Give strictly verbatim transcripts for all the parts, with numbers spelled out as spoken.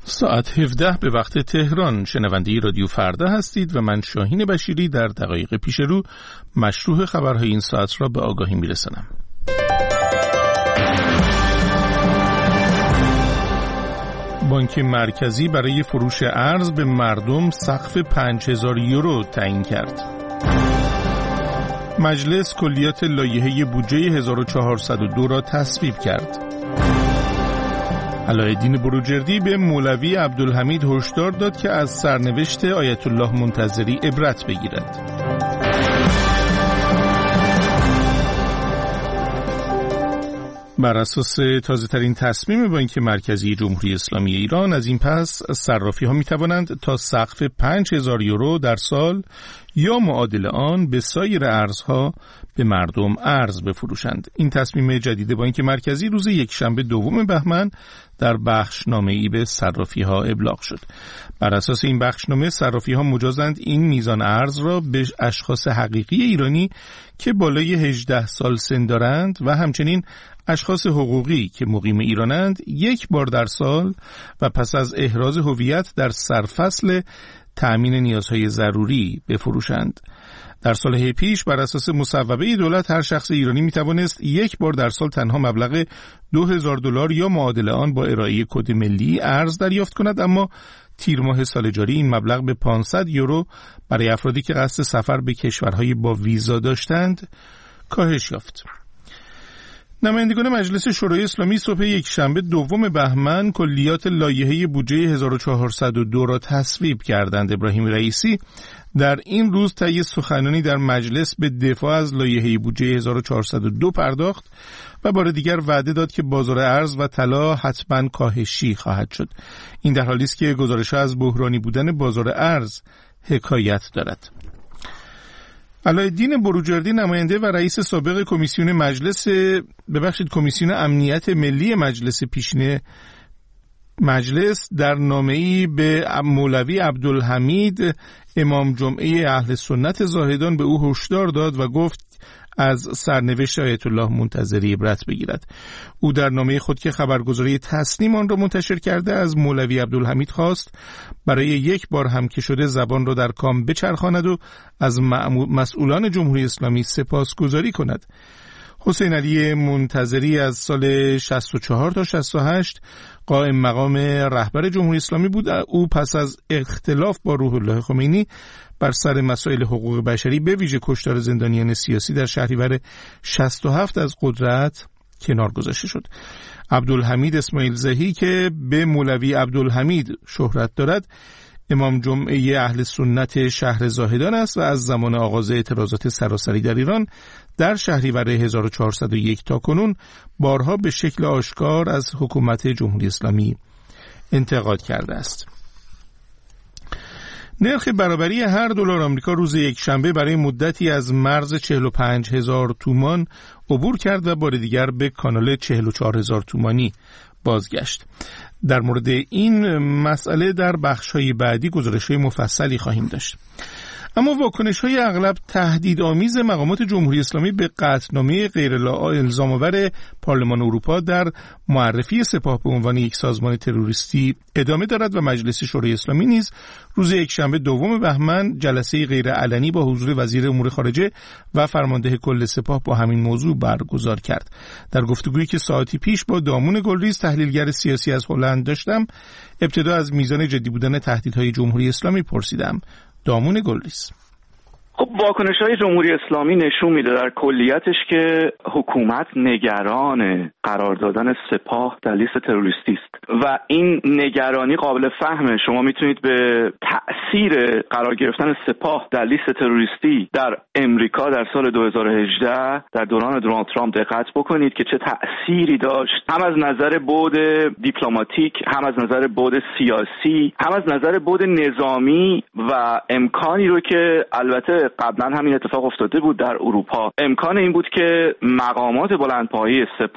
ساعت هفده به وقت تهران. شنونده رادیو فردا هستید و من شاهین بشیری در دقایق پیش رو مشروح خبرهای این ساعت را به آگاهی میرسانم. بانک مرکزی برای فروش ارز به مردم سقف پنج هزار یورو تعیین کرد. مجلس کلیات لایحه بودجه هزار و چهارصد و دو را تصویب کرد. علایالدین بروجردی به مولوی عبدالحمید هشدار داد که از سرنوشت آیت الله منتظری عبرت بگیرد. بر اساس تازه‌ترین تصمیم بانک مرکزی جمهوری اسلامی ایران، از این پس صرافی‌ها می‌توانند تا سقف پنج هزار یورو در سال یا معادل آن به سایر ارزها به مردم ارز بفروشند. این تصمیم جدید بانک مرکزی روز یکشنبه دوم بهمن در بخشنامه‌ای به صرافی‌ها ابلاغ شد. بر اساس این بخشنامه صرافی‌ها مجازند این میزان ارز را به اشخاص حقیقی ایرانی که بالای هجده سال سن دارند و همچنین اشخاص حقوقی که مقیم ایرانند یک بار در سال و پس از احراز هویت در سرفصل تأمین نیازهای ضروری بفروشند. در سالهای پیش بر اساس مصوبه دولت هر شخص ایرانی می توانست یک بار در سال تنها مبلغ دو هزار دلار یا معادل آن با ارائه کد ملی ارز دریافت کند، اما تیر ماه سال جاری این مبلغ به پانصد یورو برای افرادی که قصد سفر به کشورهای با ویزا داشتند کاهش یافت. نمایندگان مجلس شورای اسلامی صبح یکشنبه دوم بهمن کلیات لایحه بودجه هزار و چهارصد و دو را تصویب کردند. ابراهیم رئیسی در این روز طی سخنرانی در مجلس به دفاع از لایحه بودجه هزار و چهارصد و دو پرداخت و بار دیگر وعده داد که بازار ارز و طلا حتما کاهشی خواهد شد. این در حالی است که گزارش‌ها از بحرانی بودن بازار ارز حکایت دارد. علایالدین بروجردی نماینده و رئیس سابق کمیسیون مجلس ببخشید کمیسیون امنیت ملی مجلس پیشین مجلس در نامه‌ای به مولوی عبدالحمید امام جمعه اهل سنت زاهدان به او هشدار داد و گفت از سرنوشت آیت الله منتظری عبرت بگیرد. او در نامه خود که خبرگزاری تسنیم آن را منتشر کرده از مولوی عبدالحمید خواست برای یک بار هم که شده زبان را در کام بچرخاند و از مسئولان جمهوری اسلامی سپاسگزاری کند. حسین علی منتظری از سال شصت و چهار تا شصت و هشت قائم مقام رهبر جمهوری اسلامی بود. او پس از اختلاف با روح الله خمینی بر سر مسائل حقوق بشری به ویژه کشتار زندانیان سیاسی در شهریور شصت و هفت از قدرت کنار گذاشته شد. عبدالحمید اسماعیل زهی که به مولوی عبدالحمید شهرت دارد امام جمعه اهل سنت شهر زاهدان است و از زمان آغاز اعتراضات سراسری در ایران در شهریور هزار و چهارصد و یک تا کنون بارها به شکل آشکار از حکومت جمهوری اسلامی انتقاد کرده است. نرخ برابری هر دلار آمریکا روز یکشنبه برای مدتی از مرز چهل و پنج هزار تومان عبور کرد و بار دیگر به کانال چهل و چهار هزار تومانی بازگشت. در مورد این مسئله در بخش‌های بعدی گزارش‌های مفصلی خواهیم داشت. اما واکنش‌های اغلب تهدیدآمیز مقامات جمهوری اسلامی به قطعنامه غیر الزام‌آور پارلمان اروپا در معرفی سپاه به عنوان یک سازمان تروریستی ادامه دارد و مجلس شورای اسلامی نیز روز یکشنبه دوم بهمن جلسه غیر علنی با حضور وزیر امور خارجه و فرمانده کل سپاه با همین موضوع برگزار کرد. در گفتگویی که ساعتی پیش با دامون گلریز تحلیلگر سیاسی از هلند داشتم، ابتدا از میزان جدی بودن تهدیدهای جمهوری اسلامی پرسیدم. دامون گلریز: خب واکنش‌های جمهوری اسلامی نشون میده در کلیتش که حکومت نگران قرار دادن سپاه در لیست تروریستی است و این نگرانی قابل فهمه. شما میتونید به تأثیر قرار گرفتن سپاه در لیست تروریستی در امریکا در سال دو هزار و هجده در دوران دونالد ترامپ دقت بکنید که چه تأثیری داشت، هم از نظر بعد دیپلماتیک، هم از نظر بعد سیاسی، هم از نظر بعد نظامی و امکانی رو که البته قبلا همین اتفاق افتاده بود در اروپا، امکان این بود که مقامات بلندپایه سپاه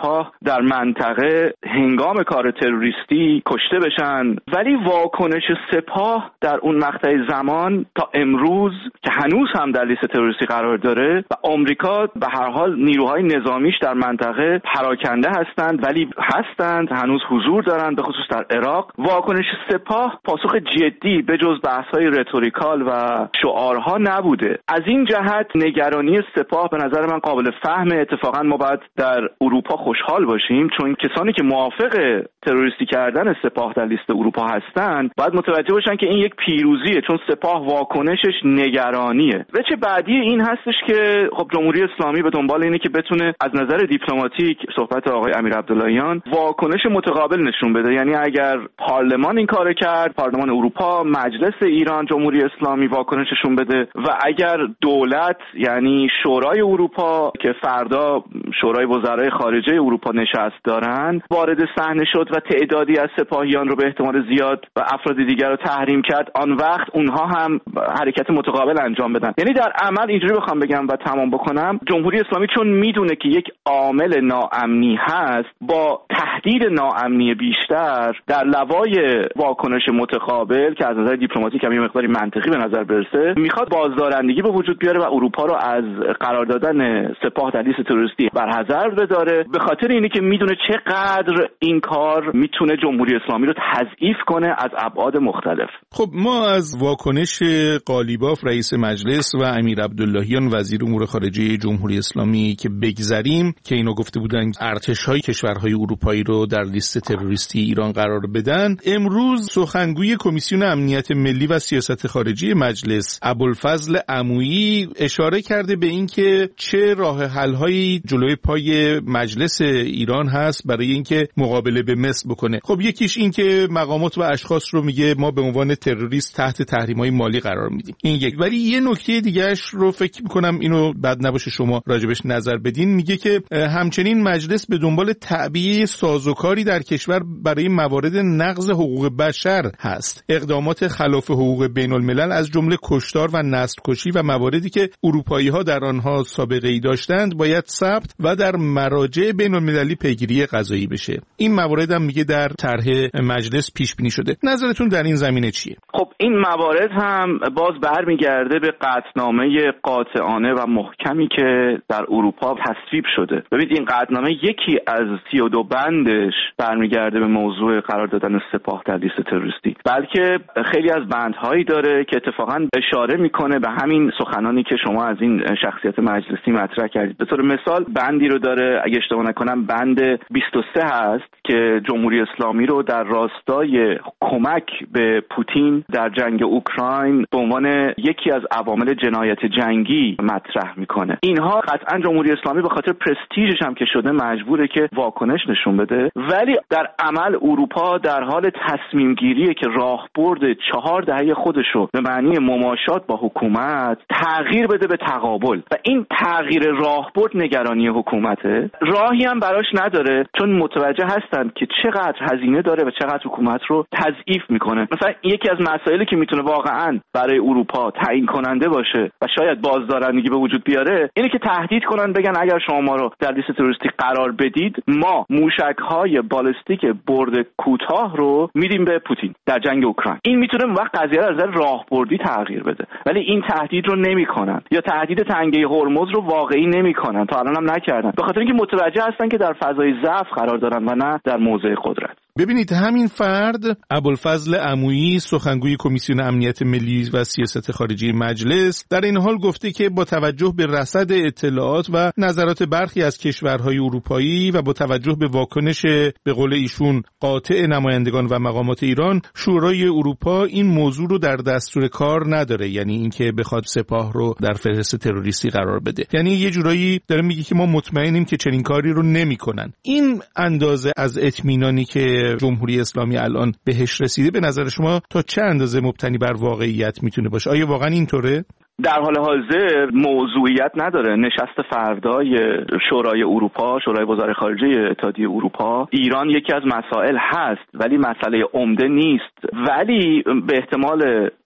در منطقه هنگام کار تروریستی کشته بشن، ولی واکنش سپاه در اون مقطع زمان تا امروز که هنوز هم در لیست تروریستی قرار داره و آمریکا به هر حال نیروهای نظامیش در منطقه پراکنده هستند ولی هستند هنوز حضور دارند، به خصوص در عراق. واکنش سپاه پاسخ جدی به جز بحث‌های رتوریکال و شعارها نبوده. از این جهت نگرانی سپاه به نظر من قابل فهمه. اتفاقا ما باید در اروپا خوشحال باشیم، چون کسانی که موافق تروریستی کردن سپاه در لیست اروپا هستند باید متوجه باشن که این یک پیروزیه، چون سپاه واکنشش نگرانیه. وجه بعدی این هستش که خب جمهوری اسلامی به دنبال اینه که بتونه از نظر دیپلماتیک، صحبت آقای امیر عبداللهیان، واکنش متقابل نشون بده. یعنی اگر پارلمان این کارو کرد، پارلمان اروپا، مجلس ایران، جمهوری اسلامی واکنششون بده و اگر دولت یعنی شورای اروپا که فردا شورای وزرای خارجه اروپا نشست دارن وارد صحنه شد و تعدادی از سپاهیان رو به احتمال زیاد و افراد دیگر رو تحریم کرد، آن وقت اونها هم حرکت متقابل انجام بدن. یعنی در عمل اینجوری بخوام بگم و تمام بکنم، جمهوری اسلامی چون میدونه که یک عامل ناامنی هست، با تهدید ناامنی بیشتر در لوای واکنش متقابل که از نظر دیپلماتیک هم یه مقداری منطقی به نظر برسه، میخواد بازدارندگی به وجود بیاره و اروپا رو از قرار دادن سپاه در لیست تروریستی برحذر بداره، به خاطر اینی که میدونه چقدر این کار میتونه جمهوری اسلامی رو تضعیف کنه از ابعاد مختلف. خب ما از واکنش قالیباف رئیس مجلس و امیر عبداللهیان وزیر امور خارجه جمهوری اسلامی که بگذریم که اینو گفته بودن ارتش‌های کشورهای اروپایی رو در لیست تروریستی ایران قرار بدن، امروز سخنگوی کمیسیون امنیت ملی و سیاست خارجی مجلس ابوالفضل عمویی اشاره کرده به اینکه چه راه حل‌هایی جلوی پای مجلس ایران هست برای اینکه مقابله به مصر بکنه. خب یکیش این که مقامات و اشخاص رو میگه ما به عنوان تروریست تحت تحریم‌های مالی قرار میدیم. این یک. ولی یه نکته دیگه‌اش رو فکر می‌کنم اینو بد نباشه شما راجبش نظر بدین، میگه که همچنین مجلس به دنبال تعبیه سازوکاری در کشور برای موارد نقض حقوق بشر هست. اقدامات خلاف حقوق بین‌الملل از جمله کشتار و نسل‌کشی و مواردی که اروپایی‌ها در آنها سابقه‌ای داشتند باید ثبت و در مراجع بین‌المللی پیگیری قضایی بشه. این موارد هم میگه در طرح مجلس پیش بینی شده. نظرتون در این زمینه چیه؟ خب این موارد هم باز برمیگرده به قطعنامه قاطعانه و محکمی که در اروپا تصویب شده. ببینید این قطعنامه یکی از سی و دو بندش برمیگرده به موضوع قرار دادن سپاه در لیست تروریستی، بلکه خیلی از بندهایی داره که اتفاقا اشاره میکنه به همین سخنانی که شما از این شخصیت مجلسی مطرح کردید. به طور مثال بندی رو داره، اگه اشتباه نکنم بند بیست و سه هست که جمهوری اسلامی رو در راستای کمک به پوتین در جنگ اوکراین به عنوان یکی از عوامل جنایت جنگی مطرح میکنه. اینها قطعا جمهوری اسلامی به خاطر پرستیژش هم که شده مجبوره که واکنش نشون بده، ولی در عمل اروپا در حال تصمیم گیریه که راهبرد چهار دهه خودش رو به معنی مماشات با حکومت تغییر بده به تقابل و این تغییر راهبرد نگرانی حکومته. راهی هم براش نداره چون متوجه هستند که چقدر هزینه داره و چقدر حکومت رو تضعیف میکنه. مثلا یکی از مسائلی که میتونه واقعا برای اروپا تعیین کننده باشه و شاید بازدارندگی به وجود بیاره اینه که تهدید کنن، بگن اگر شما ما رو در لیست تروریستی قرار بدید ما موشک‌های بالستیک برد کوتاه رو میدیم به پوتین در جنگ اوکراین. این میتونه وقت قضیه رو از نظر راهبردی تغییر بده، ولی این تهدید رو نمیکنن یا تهدید تنگه هرمز رو واقعی نمیکنن، تا الان هم نکردن، به خاطر اینکه متوجه هستن که در فضای ضعف قرار دارن و نه در موضع قدرت. ببینید همین فرد ابوالفضل عمویی سخنگوی کمیسیون امنیت ملی و سیاست خارجی مجلس در این حال گفته که با توجه به رصد اطلاعات و نظرات برخی از کشورهای اروپایی و با توجه به واکنش به قول ایشون قاطع نمایندگان و مقامات ایران، شورای اروپا این موضوع رو در دستور کار نداره، یعنی اینکه بخواد سپاه رو در فهرست تروریستی قرار بده. یعنی یه جورایی داره میگه که ما مطمئنیم که چنین کاری رو نمیکنن. این اندازه از اطمینانی که جمهوری اسلامی الان بهش رسیده به نظر شما تا چه اندازه مبتنی بر واقعیت میتونه باشه؟ آیا واقعا اینطوره؟ در حال حاضر موضوعیت نداره. نشست فردای شورای اروپا، شورای وزرای خارجه اتحادیه اروپا، ایران یکی از مسائل هست ولی مسئله عمده نیست، ولی به احتمال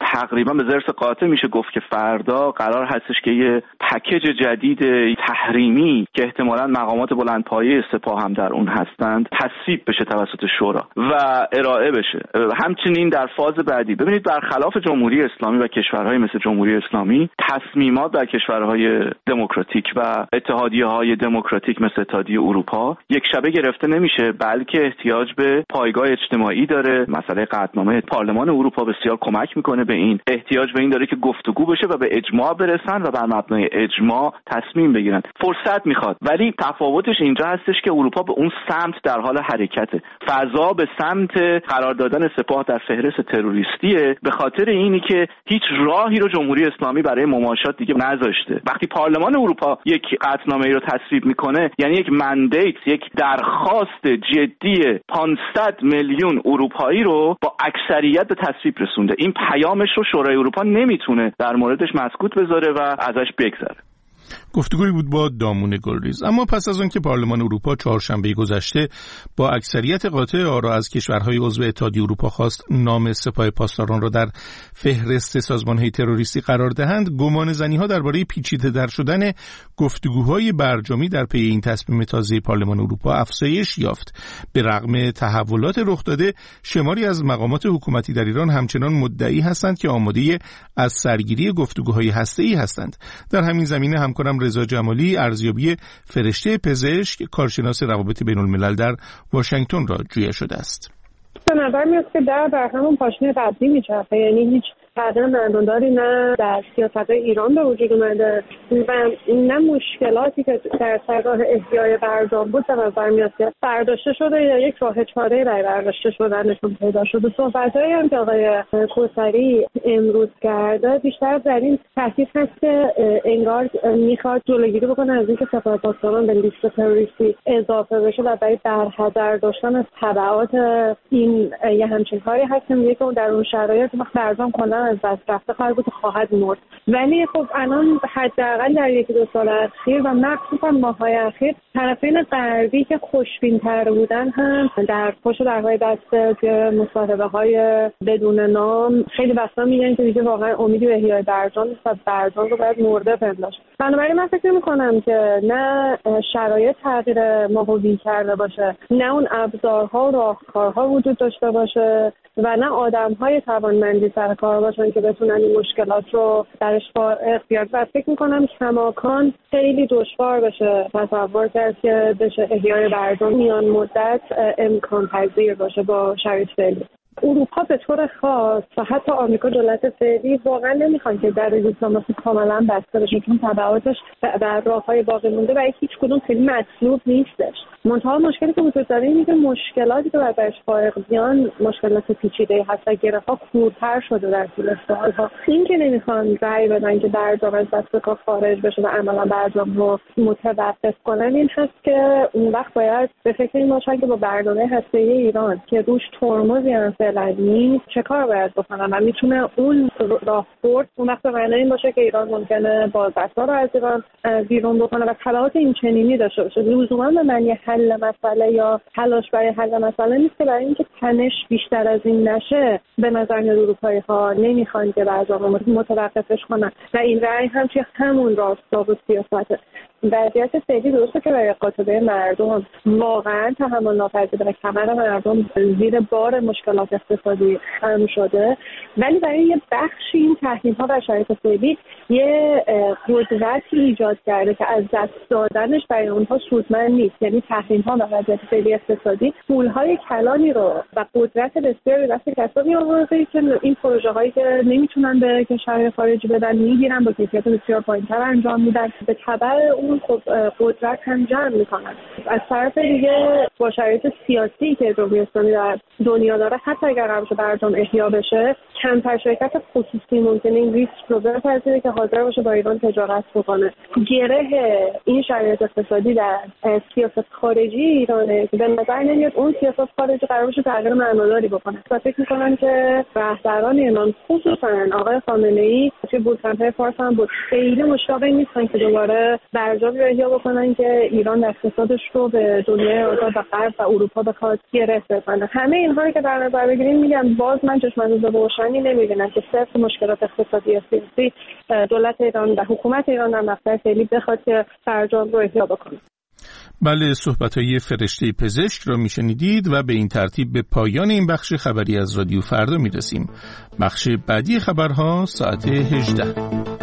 تقریبا به ضرس قاطع میشه گفت که فردا قرار هستش که یه پکیج جدید تحریمی که احتمالاً مقامات بلندپایه سپاه هم در اون هستند تصویب بشه توسط شورا و ارائه بشه. همچنین در فاز بعدی ببینید برخلاف جمهوری اسلامی و کشورهای مثل جمهوری اسلامی تصمیمات در کشورهای دموکراتیک و اتحادیه‌های دموکراتیک مثل اتحادیه اروپا یک شبه گرفته نمیشه، بلکه احتیاج به پایگاه اجتماعی داره. مسئله قطعنامه پارلمان اروپا بسیار کمک میکنه به این. احتیاج به این داره که گفتگو بشه و به اجماع برسن و بر مبنای اجماع تصمیم بگیرن. فرصت میخواد، ولی تفاوتش اینجا هستش که اروپا به اون سمت در حال حرکته. فضا به سمت قرار دادن سپاه در فهرست تروریستیه، به خاطر اینی که هیچ راهی رو جمهوری اسلامی برای مماشات دیگه نذاشته. وقتی پارلمان اروپا یک قطعنامه‌ای رو تصویب میکنه، یعنی یک مندیت، یک درخواست جدی پانصد میلیون اروپایی رو با اکثریت به تصویب رسونده. این پیامش رو شورای اروپا نمیتونه در موردش مسکوت بذاره و ازش بگذره. گفتگویی بود با دامون گلریز. اما پس از آن که پارلمان اروپا چهارشنبه گذشته با اکثریت قاطع آرا از کشورهای عضو اتحادیه اروپا خواست نام سپاه پاسداران را در فهرست سازمان‌های تروریستی قرار دهند، گمانه‌زنی‌ها درباره پیچیده‌تر شدن گفتگوهای برجامی در پی این تصمیم تازه پارلمان اروپا افزایش یافت. به رغم تحولات رخ داده، شماری از مقامات حکومتی در ایران همچنان مدعی هستند که آماده از سرگیری گفتگوهای هسته‌ای هستند. در همین زمینه همکارم رضا جمالی ارزیابی فرشته پزشک، کارشناس روابط بین الملل در واشنگتن را جویا شده است. به نظر میاد که در بر همون پاشنه قبلی میچرخه، یعنی هیچ تغییر معناداری نه در سیاست ایران به وجود اومده و نه مشکلاتی که در سرگاه احیای برجام بود به نظر میاد که برداشته شده یا یک راه چاره‌ای برای برداشته شدنشون پیدا شده. صحبت‌هایی هم که آقای کوثری امروز کرده بیشتر در این تاکید هست که انگار میخواد جلوگیری بکنه از اینکه سپاه پاسداران به لیست تروریستی اضافه بشه و برای برحذر داشتن از تبعات این یه همچین کاری هست که میگه که در اون شرایط وقت برجام کلا از دست رفته خواهد بود خواهد مرد. ولی خب الان حداقل در یکی دو سال اخیر و مخصوصا ماه‌های اخیر طرفین غربی که خوشبین‌تر بودن هم در پشت درهای دسته که مصاحبه‌های بدون نام خیلی وقتا میگن که دیگه واقعا امیدی به احیای برجام نیست و برجام رو باید مرده پنداشت. بنابراین من فکر می‌کنم که نه شرایط تغییر ماهوی کرده باشه، نه اون ابزارها و راهکارها وجود داشته باشه و نه آدم‌های توانمندی سر کار باشن که بتونن این مشکلات رو درش فائق بیارن. و فکر می‌کنم کماکان خیلی دشوار بشه تصور کرد که بشه احیای برجام میان مدت امکان پذیر باشه با شرایط فعلی. اروپا به طور خاص و حتی آمریکا دولت فعلی واقعا نمیخوان که در دیپلماسی کاملا بسته بشه، چون تبعاتش در راههای باقی مونده و هیچ کدوم خیلی مطلوب نیستش. منتها مشکلی که وجود داره اینه که مشکلاتی که برایش فارغ بیان مشکلات پیچیده هست و گره‌ها کورتر شده در طول سالها. این که نمیخوان رأی بدن که برجام از دست کار خارج بشه و عملا برجام رو متوقف کنن، این هست که اون وقت باید به فکر این باشن که با برنامه هسته‌ای ایران که روش ترمزی هم فعلا نیست چه کار باید بکنن و میتونه اون راهبرد اون وقت معنی این باشه که ایران ممکنه بازرسا رو از ایران بیرون بکنه و تبعات این چنینی داشته باشه. لزوما به معنی حل مسئله یا تلاش برای حل مسئله نیست که برای اینکه تنش بیشتر از این نشه به نظر میاد اروپایی‌ها نمیخوان که برجام متوقفش کنن و این رأی هم توی همون راستا و سیاسته. وضعیت فعلی درسته که برای قاطبه مردم واقعا تحمل ناپذیره و کمر مردم زیر بار مشکلات اقتصادی خم شده، ولی برای یه بخشی این تحریم‌ها و شرایط فعلی یه قدرتی ایجاد کرده که از دست دادنش برای اونها سودمند نیست. یعنی تحریم‌ها و وضعیت فعلی اقتصادی پول‌های کلانی رو و قدرت بسیاری به دست کسانی آورده که این پروژه‌هایی که نمیتونن به کشورهای خارجی بدن میگیرن با کیفیت بسیار پایین‌تر انجام میدن، به تبع اون خب قدرت هم جمع میکنن. از طرف دیگه با شرایط سیاسی که جمهوری اسلامی در دنیا داره، حتی اگر قرار برجام احیا بشه، کمتر شرکت خصوصی ممکنه این ریسک رو بپذیره که حاضر باشه با ایران تجارت بکنه. گره این شرایط اقتصادی در سیاست خارجی ایرانه که به نظر نمیاد اون سیاست خارجی قرار باشه تغییر معناداری بکنه. و فکر میکنم که رهبران ایران خصوصا آقای خامنه‌ای توی بولتن فارس هم بود خیلی مشتاق نیستن که دوباره برجام رو احیا بکنن که ایران اقتصادش رو به دنیای آزاد و غرب و اروپا بخواد گره بزنه. همه اینهایی که در نظر بگیریم میگم باز من چشم‌انداز روشنی فرجامی نمی‌بینم که صرف مشکلات اقتصادی و سیاسی دولت ایران و حکومت ایران در مقطع فعلی بخواد که فرجام رو احیا بکنه. بله، صحبت‌های فرشته پزشک را میشنیدید و به این ترتیب به پایان این بخش خبری از رادیو فردا میرسیم. بخش بعدی خبرها ساعت هجده.